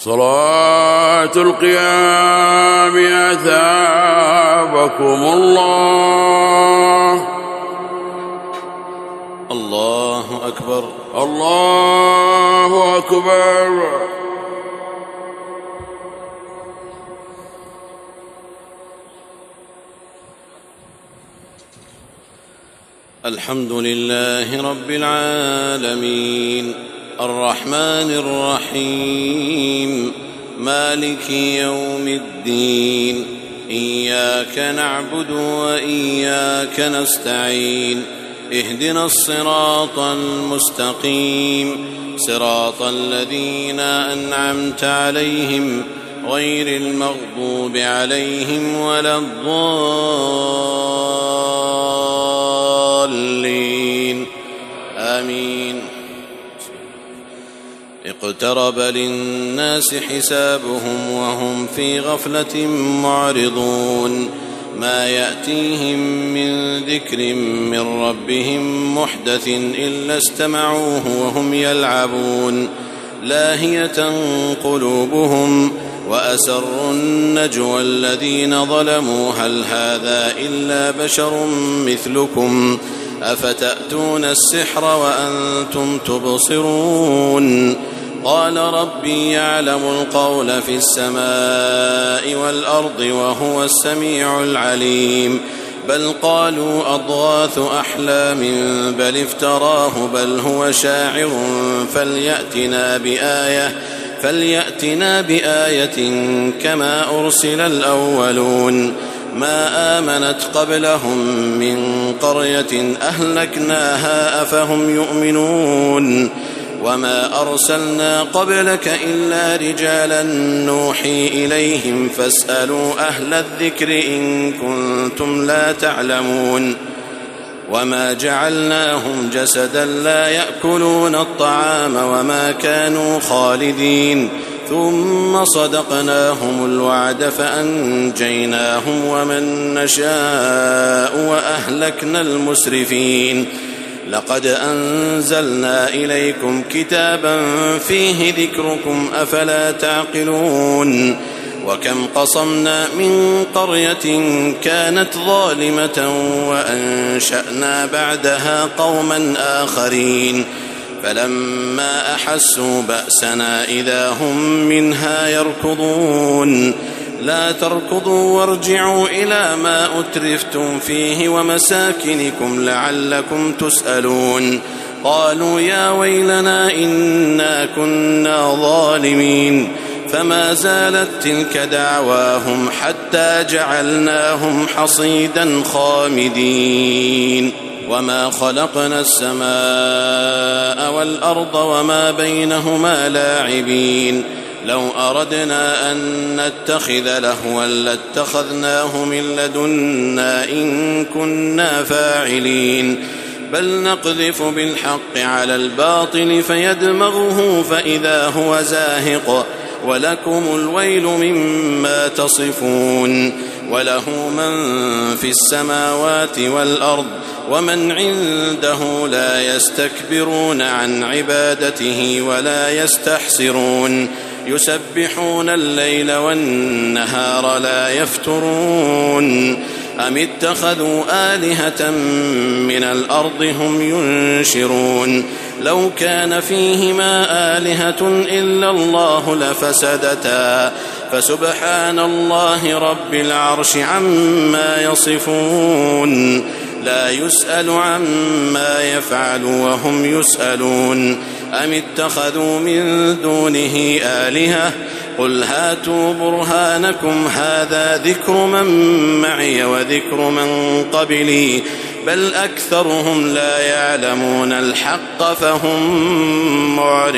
صلاة القيام أثابكم الله. الله أكبر الله أكبر. الحمد لله رب العالمين الرحمن الرحيم مالك يوم الدين إياك نعبد وإياك نستعين اهدنا الصراط المستقيم صراط الذين أنعمت عليهم غير المغضوب عليهم ولا الضالين آمين. اقترب للناس حسابهم وهم في غفلة معرضون ما يأتيهم من ذكر من ربهم محدث إلا استمعوه وهم يلعبون لاهية قلوبهم وأسروا النجوى الذين ظلموا هل هذا إلا بشر مثلكم أفتأتون السحر وأنتم تبصرون قال ربي يعلم القول في السماء والأرض وهو السميع العليم بل قالوا أضغاث أحلام بل افتراه بل هو شاعر فليأتنا بآية كما أرسل الأولون ما آمنت قبلهم من قرية أهلكناها أفهم يؤمنون وما أرسلنا قبلك إلا رجالا نوحي إليهم فاسألوا أهل الذكر إن كنتم لا تعلمون وما جعلناهم جسدا لا يأكلون الطعام وما كانوا خالدين ثم صدقناهم الوعد فأنجيناهم ومن نشاء وأهلكنا المسرفين لقد أنزلنا إليكم كتابا فيه ذكركم أفلا تعقلون وكم قصمنا من قرية كانت ظالمة وأنشأنا بعدها قوما آخرين فلما أحسوا بأسنا إذا هم منها يركضون لا تركضوا وارجعوا إلى ما أترفتم فيه ومساكنكم لعلكم تسألون قالوا يا ويلنا إنا كنا ظالمين فما زالت تلك دعواهم حتى جعلناهم حصيدا خامدين وما خلقنا السماء والأرض وما بينهما لاعبين لو أردنا أن نتخذ لهوا لاتخذناه من لدنا إن كنا فاعلين بل نقذف بالحق على الباطل فيدمغه فإذا هو زاهق ولكم الويل مما تصفون وله من في السماوات والأرض ومن عنده لا يستكبرون عن عبادته ولا يستحسرون يسبحون الليل والنهار لا يفترون أم اتخذوا آلهة من الأرض هم ينشرون لو كان فيهما آلهة إلا الله لفسدتا فسبحان الله رب العرش عما يصفون لا يسأل عما يفعل وهم يسألون أم اتخذوا من دونه آلهة قل هاتوا برهانكم هذا ذكر من معي وذكر من قبلي بل أكثرهم لا يعلمون الحق فهم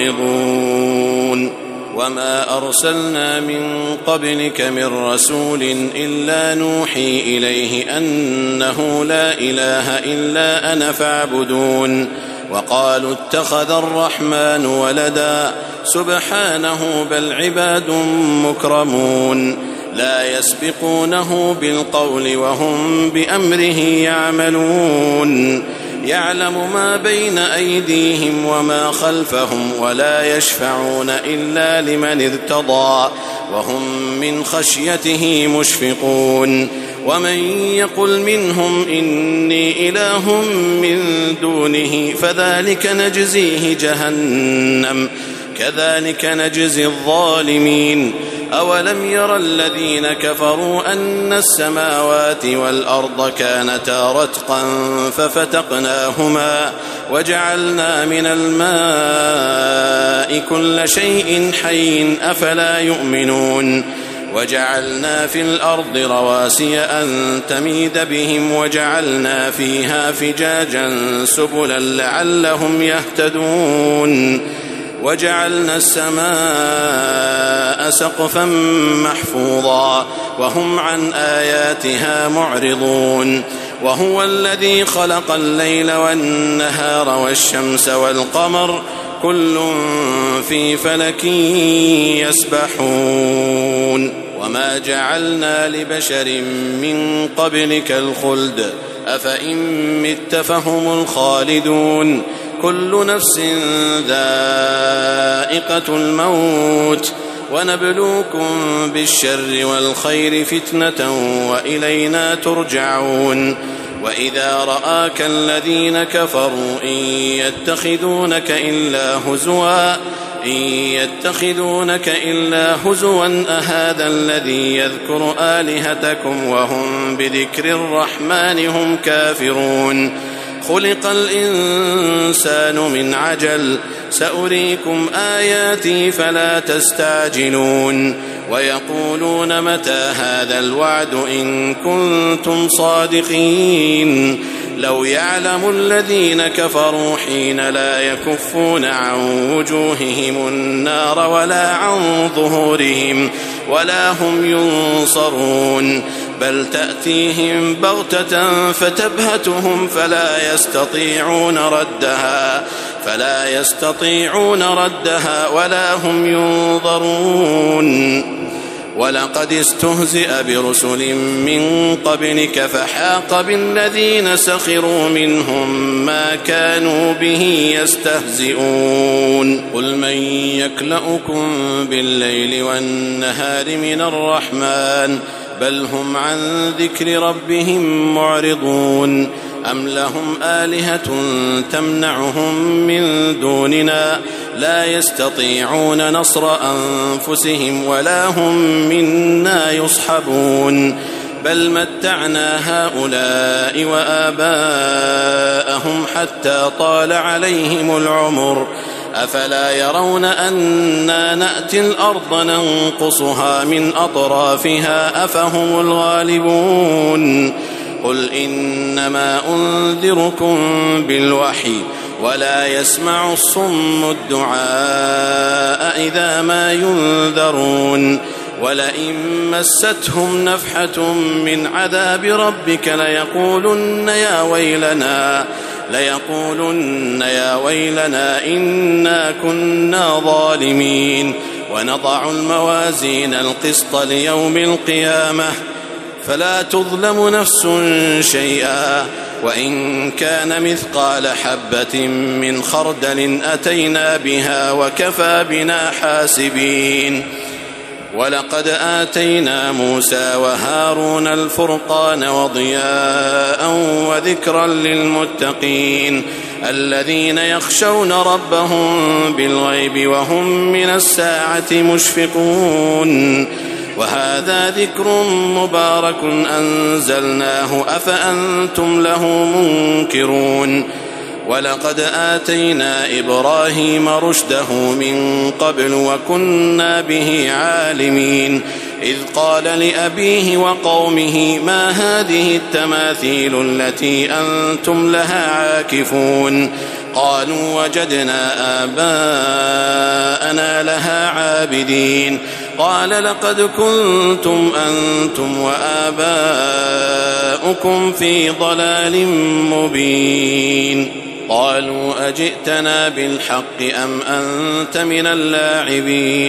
معرضون وما أرسلنا من قبلك من رسول إلا نوحي إليه أنه لا إله إلا أنا فاعبدون وقالوا اتخذ الرحمن ولدا سبحانه بل عباد مكرمون لا يسبقونه بالقول وهم بأمره يعملون يعلم ما بين أيديهم وما خلفهم ولا يشفعون إلا لمن ارتضى وهم من خشيته مشفقون ومن يقل منهم إني إله من دونه فذلك نجزيه جهنم كذلك نجزي الظالمين أولم ير الذين كفروا أن السماوات والأرض كانتا رتقا ففتقناهما وجعلنا من الماء كل شيء حي أفلا يؤمنون وجعلنا في الأرض رواسي أن تميد بهم وجعلنا فيها فجاجا سبلا لعلهم يهتدون وجعلنا السماء سقفا محفوظا وهم عن آياتها معرضون وهو الذي خلق الليل والنهار والشمس والقمر كل في فلك يسبحون وما جعلنا لبشر من قبلك الخلد أفإن مت فهم الخالدون كل نفس ذائقة الموت ونبلوكم بالشر والخير فتنة وإلينا ترجعون وإذا رآك الذين كفروا إن يتخذونك إلا هزوا أهذا الذي يذكر آلهتكم وهم بذكر الرحمن هم كافرون خلق الإنسان من عجل سأريكم آياتي فلا تستعجلون ويقولون متى هذا الوعد إن كنتم صادقين لو يعلم الذين كفروا حين لا يكفون عن وجوههم النار ولا عن ظهورهم ولا هم ينصرون بل تأتيهم بغتة فتبهتهم فلا يستطيعون ردها ولا هم ينظرون ولقد استهزئ برسل من قبلك فحاق بالذين سخروا منهم ما كانوا به يستهزئون قل من يكلؤكم بالليل والنهار من الرحمن بل هم عن ذكر ربهم معرضون أم لهم آلهة تمنعهم من دوننا لا يستطيعون نصر أنفسهم ولا هم منا يصحبون بل متعنا هؤلاء وآباءهم حتى طال عليهم العمر أفلا يرون أنا نأتي الأرض ننقصها من أطرافها أفهم الغالبون قل إنما أنذركم بالوحي ولا يسمع الصم الدعاء إذا ما ينذرون ولئن مستهم نفحة من عذاب ربك ليقولن يا ويلنا إنا كنا ظالمين ونضع الموازين القسط ليوم القيامة فلا تظلم نفس شيئا وإن كان مثقال حبة من خردل أتينا بها وكفى بنا حاسبين ولقد آتينا موسى وهارون الفرقان وضياء وذكرا للمتقين الذين يخشون ربهم بالغيب وهم من الساعة مشفقون وهذا ذكر مبارك أنزلناه أفأنتم له منكرون ولقد آتينا إبراهيم رشده من قبل وكنا به عالمين إذ قال لأبيه وقومه ما هذه التماثيل التي أنتم لها عاكفون قالوا وجدنا آباءنا لها عابدين قال لقد كنتم أنتم وآباؤكم في ضلال مبين قالوا أجئتنا بالحق أم أنت من اللاعبين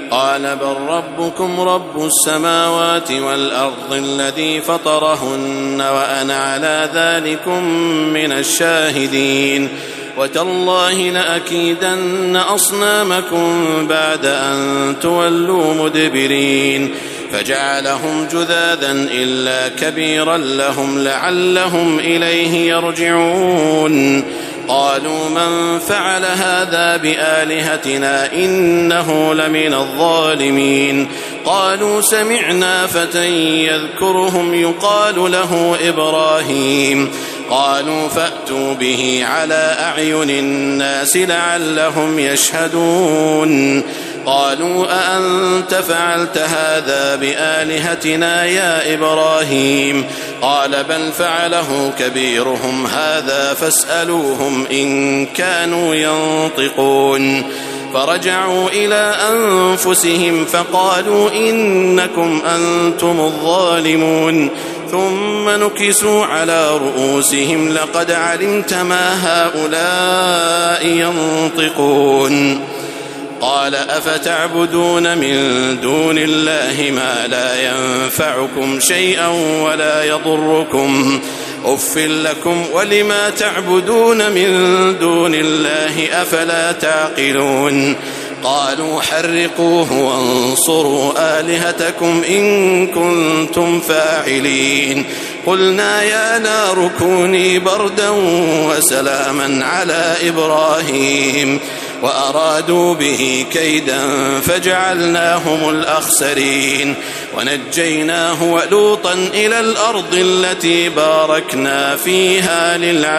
قال بل ربكم رب السماوات والأرض الذي فطرهن وأنا على ذلكم من الشاهدين وتالله لأكيدن أصنامكم بعد أن تولوا مدبرين فجعلهم جذاذا إلا كبيرا لهم لعلهم إليه يرجعون قالوا من فعل هذا بآلهتنا إنه لمن الظالمين قالوا سمعنا فتى يذكرهم يقال له إبراهيم قالوا فأتوا به على أعين الناس لعلهم يشهدون قالوا أأنت فعلت هذا بآلهتنا يا إبراهيم قال بل فعله كبيرهم هذا فاسألوهم إن كانوا ينطقون فرجعوا إلى أنفسهم فقالوا إنكم أنتم الظالمون ثم نكسوا على رؤوسهم لقد علمت ما هؤلاء ينطقون قال أفتعبدون من دون الله ما لا ينفعكم شيئا ولا يضركم أف لكم ولما تعبدون من دون الله أفلا تعقلون قالوا حرقوه وانصروا آلهتكم إن كنتم فاعلين قلنا يا نار كوني بردا وسلاما على إبراهيم وأرادوا به كيدا فجعلناهم الأخسرين ونجيناه ولوطا إلى الأرض التي باركنا فيها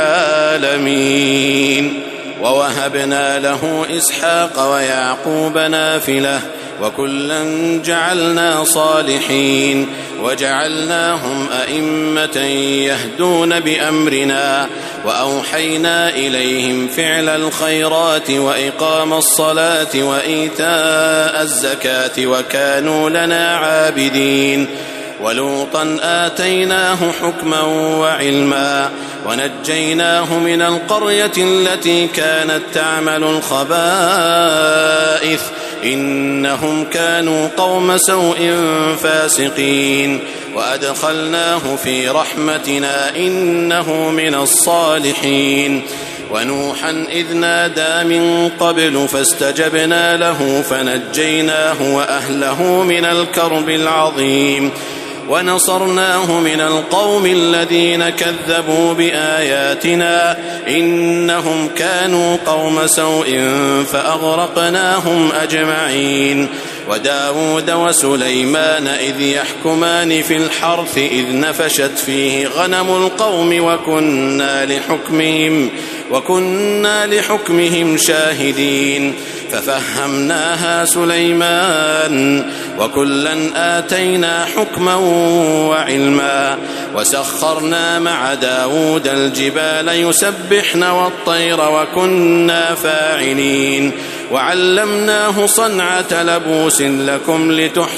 للعالمين ووهبنا له إسحاق ويعقوب نافلة وكلا جعلنا صالحين وجعلناهم أئمة يهدون بأمرنا وأوحينا إليهم فعل الخيرات وإقام الصلاة وإيتاء الزكاة وكانوا لنا عابدين ولوطا آتيناه حكما وعلما ونجيناه من القرية التي كانت تعمل الخبائث إنهم كانوا قوم سوء فاسقين وأدخلناه في رحمتنا إنه من الصالحين ونوحا إذ نادى من قبل فاستجبنا له فنجيناه وأهله من الكرب العظيم ونصرناه من القوم الذين كذبوا بآياتنا إنهم كانوا قوم سوء فأغرقناهم أجمعين وداود وسليمان إذ يحكمان في الحرث إذ نفشت فيه غنم القوم وكنا لحكمهم شاهدين ففهمناها سليمان وكلا آتينا حكما وعلما وسخرنا مع داود الجبال يسبحن والطير وكنا فاعلين وعلمناه صنعة لبوس لكم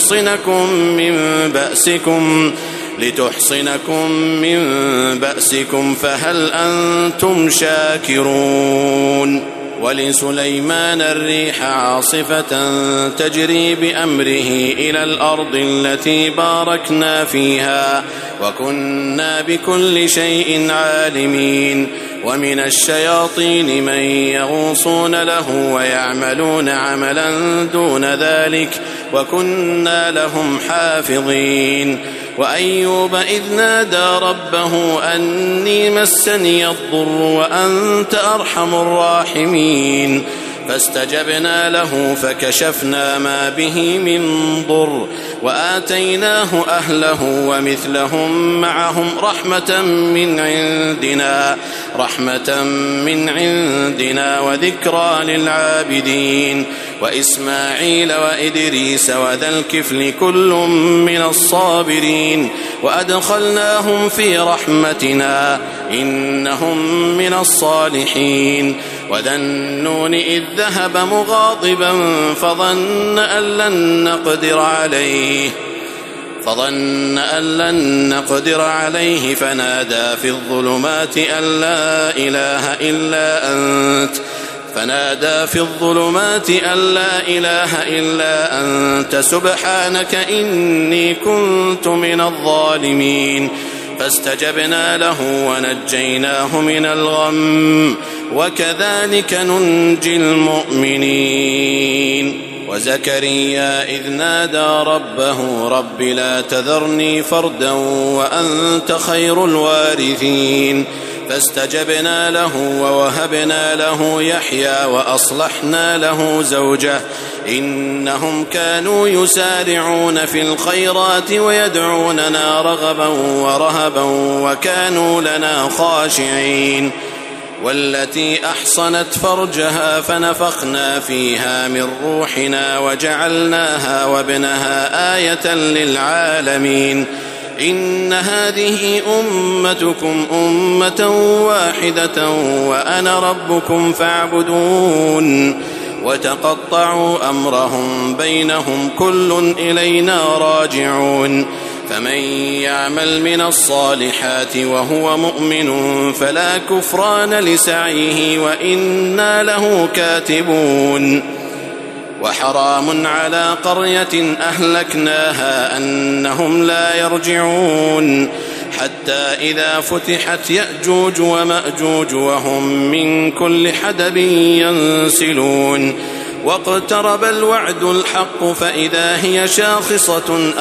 لتحصنكم من بأسكم فهل أنتم شاكرون ولسليمان الريح عاصفة تجري بأمره إلى الأرض التي باركنا فيها وكنا بكل شيء عالمين ومن الشياطين من يغوصون له ويعملون عملا دون ذلك وكنا لهم حافظين وأيوب إذ نادى ربه أني مسني الضر وأنت أرحم الراحمين فاستجبنا له فكشفنا ما به من ضر وآتيناه أهله ومثلهم معهم رحمة من عندنا وذكرى للعابدين وإسماعيل وإدريس وذا الكفل كل من الصابرين وأدخلناهم في رحمتنا إنهم من الصالحين وذا النون إذ ذهب مغاضبا فظن أن لن نقدر عليه فنادى في الظلمات أن لا إله إلا أنت فنادى في الظلمات أن لا إله إلا أنت سبحانك إني كنت من الظالمين فاستجبنا له ونجيناه من الغم وكذلك ننجي المؤمنين. وزكريا إذ نادى ربه رب لا تذرني فردا وأنت خير الوارثين فاستجبنا له ووهبنا له يحيى وأصلحنا له زوجه إنهم كانوا يسارعون في الخيرات ويدعوننا رغبا ورهبا وكانوا لنا خاشعين. والتي أحصنت فرجها فنفخنا فيها من روحنا وجعلناها وابنها آية للعالمين إن هذه أمتكم أمة واحدة وأنا ربكم فاعبدون. وتقطعوا أمرهم بينهم كل إلينا راجعون. فمن يعمل من الصالحات وهو مؤمن فلا كفران لسعيه وإنا له كاتبون. وحرام على قرية أهلكناها أنهم لا يرجعون حتى إذا فتحت يأجوج ومأجوج وهم من كل حدب ينسلون. واقترب الوعد الحق فإذا هي شاخصة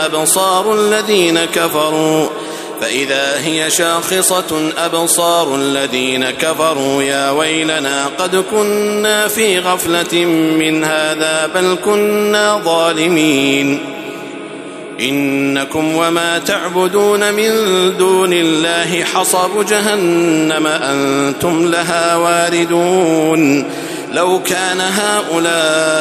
أبصار الذين كفروا يا ويلنا قد كنا في غفلة من هذا بل كنا ظالمين. إنكم وما تعبدون من دون الله حصب جهنم أنتم لها واردون. لو كان هؤلاء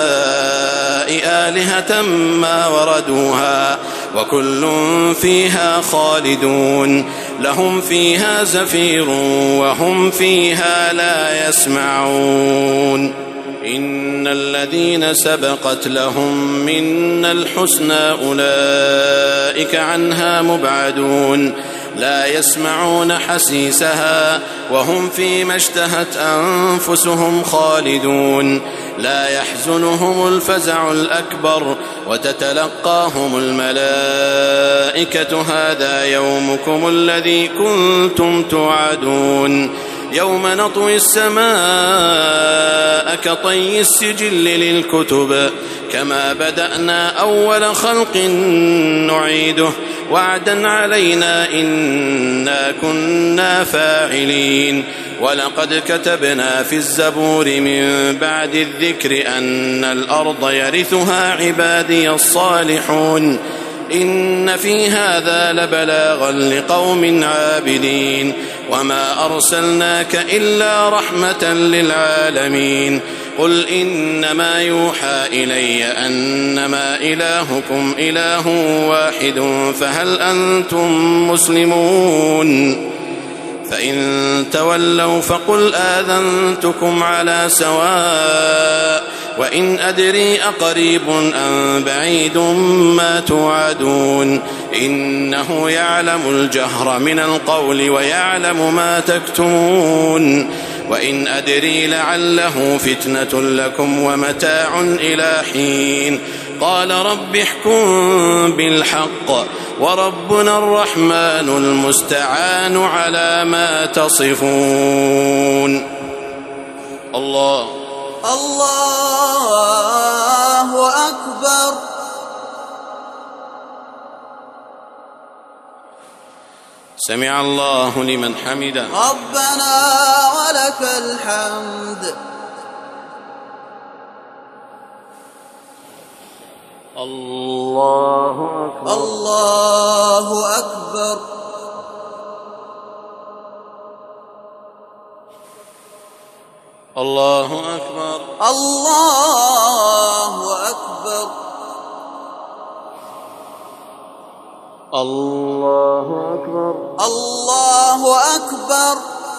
آلهة ما وردوها وكل فيها خالدون لهم فيها زفير وهم فيها لا يسمعون. إن الذين سبقت لهم منا الحسنى أولئك عنها مبعدون لا يسمعون حسيسها وهم فيما اشتهت أنفسهم خالدون. لا يحزنهم الفزع الأكبر وتتلقاهم الملائكة هذا يومكم الذي كنتم توعدون. يوم نطوي السماء كطي السجل للكتب كما بدأنا أول خلق نعيده وعدا علينا إنا كنا فاعلين. ولقد كتبنا في الزبور من بعد الذكر أن الأرض يرثها عبادي الصالحون إن في هذا لبلاغا لقوم عابدين. وما أرسلناك إلا رحمة للعالمين. قل إنما يوحى إلي أنما إلهكم إله واحد فهل أنتم مسلمون؟ فإن تولوا فقل آذنتكم على سواء وإن أدري أقريب أم بعيد ما توعدون. إنه يعلم الجهر من القول ويعلم ما تكتمون. وإن أدري لعله فتنة لكم ومتاع إلى حين. قال رب احكم بالحق وربنا الرحمن المستعان على ما تصفون. الله أكبر. سمع الله لمن حمده. ربنا ولك الحمد. الله أكبر. الله أكبر. الله أكبر. الله أكبر. الله أكبر. الله أكبر.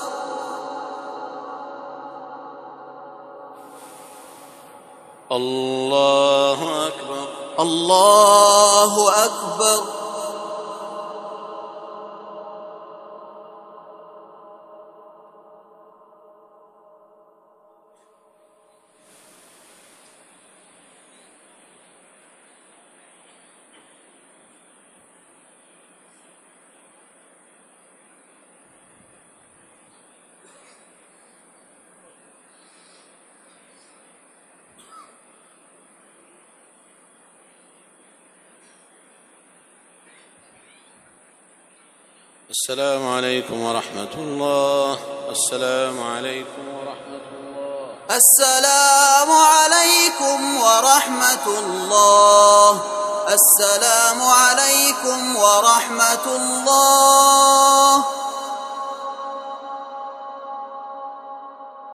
الله أكبر. الله أكبر. السلام عليكم ورحمة الله. السلام عليكم ورحمة الله. السلام عليكم ورحمة الله. السلام عليكم ورحمة الله.